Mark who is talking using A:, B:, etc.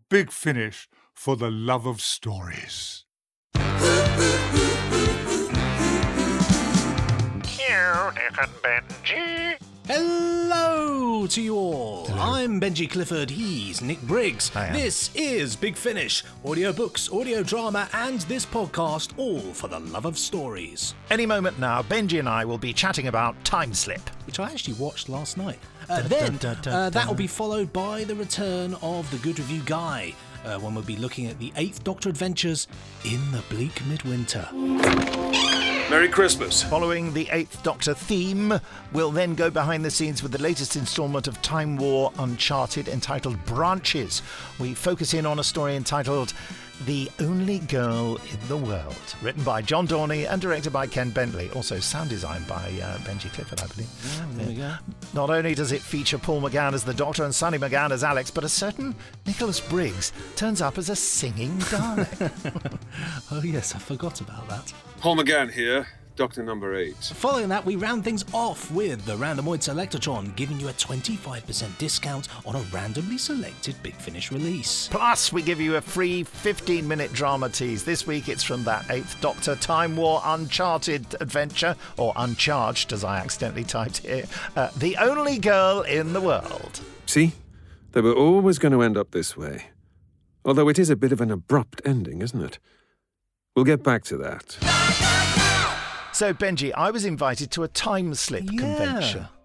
A: Big Finish for the love of stories.
B: Here, Nick and Benji.
C: Hello to you all.
D: Hello.
C: I'm Benji Clifford, he's Nick Briggs.
D: Hiya.
C: This is Big Finish, audiobooks, audio drama and this podcast, all for the love of stories.
D: Any moment now, Benji and I will be chatting about Time Slip.
C: Which I actually watched last night. That will be followed by the return of the Good Review Guy, when we'll be looking at the 8th Doctor adventures in the bleak midwinter.
E: Merry Christmas.
D: Following the 8th Doctor theme, we'll then go behind the scenes with the latest instalment of Time War Uncharted entitled Branches. We focus in on a story entitled The Only Girl in the World, written by John Dorney and directed by Ken Bentley. Also sound designed by Benji Clifford, I believe.
C: Yeah, there we go.
D: Not only does it feature Paul McGann as the Doctor and Sonny McGann as Alex, but a certain Nicholas Briggs turns up as a singing Dalek.
C: Oh yes, I forgot about that.
E: Paul McGann here, Doctor number 8.
C: Following that, we round things off with the Randomoid Selectatron, giving you a 25% discount on a randomly selected Big Finish release.
D: Plus, we give you a free 15-minute drama tease. This week, it's from that 8th Doctor Time War Uncharted adventure, or Uncharged, as I accidentally typed here, The Only Girl in the World.
E: See? They were always going to end up this way. Although it is a bit of an abrupt ending, isn't it? We'll get back to that.
D: So, Benji, I was invited to a time slip convention.